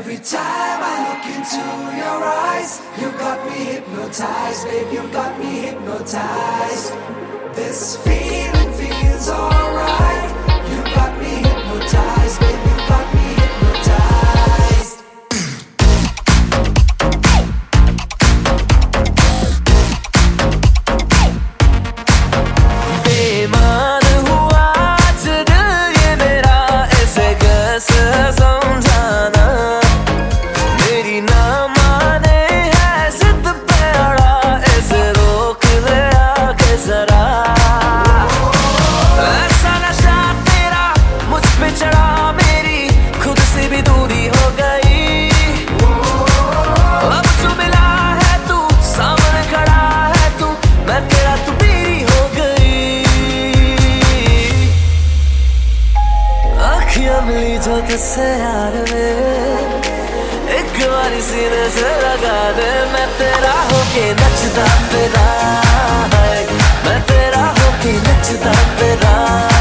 Every time I look into your eyes, you got me hypnotized, babe, you got me hypnotized. This feeling feels alright. You got me hypnotized, babe, you got me hypnotized. बेईमान हुआ आज दिल ये मेरा, ऐसे कैसे समझाना। मेरी ना माने है जिद पे अड़ा, ऐसे रोक ले आके जरा। ऐसा नशा तेरा मुझ पे चढ़ा, मेरी खुद से भी दूरी हो गई। अब जो मिला है तू, सामने खड़ा है तू, मैं तेरा तू मेरी हो गई। अखियां मिली जो तुझसे यार वे, एक बारी सीने से लगा दे। मैं तेरा होके नचता फिरा, मैं तेरा होके नचता फिरा।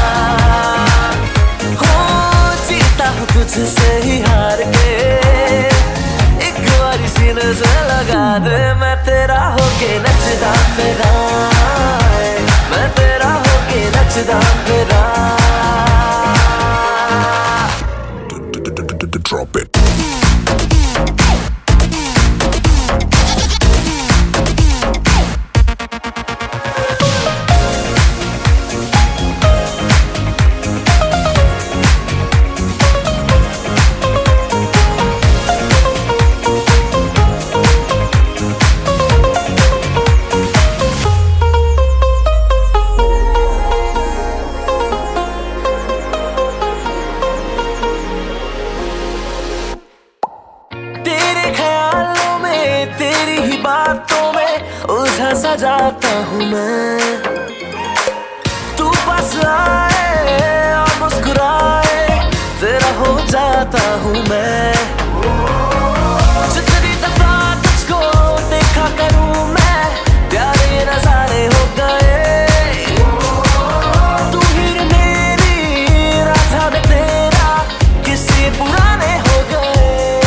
हो जीता हूँ तुझसे ही हार के, एक बारी सीने से लगा दे। मैं तेरा होके नचता फिरा, मैं तेरा होके नचता फिरा। Drop it. तेरे ख्यालों में, तेरी ही बातों में उलझा सा जाता हूँ मैं। तू पास आए और मुस्कुराए, तेरा हो जाता हूँ मैं। जितनी दफा तुझको देखा करूँ मैं, प्यारे नजारे हो गए। तू ही मेरी राधा में तेरा, किसी पुराने हो गए।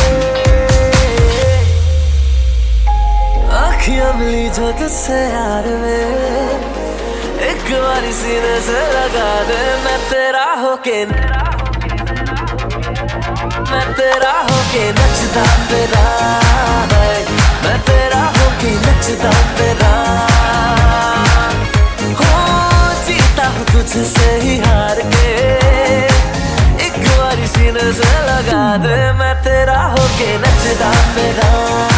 अखियां मिली जो तुझसे यार वे, एक बारी सीने से लगा दे। मैं तेरा होके, मैं तेरा होके नचता फिरा, मैं तेरा होके नचता फिरा। हो जीता हूँ तुझसे ही हार के, एक बारी सीने से लगा दे। मैं तेरा होके नचता फिरा।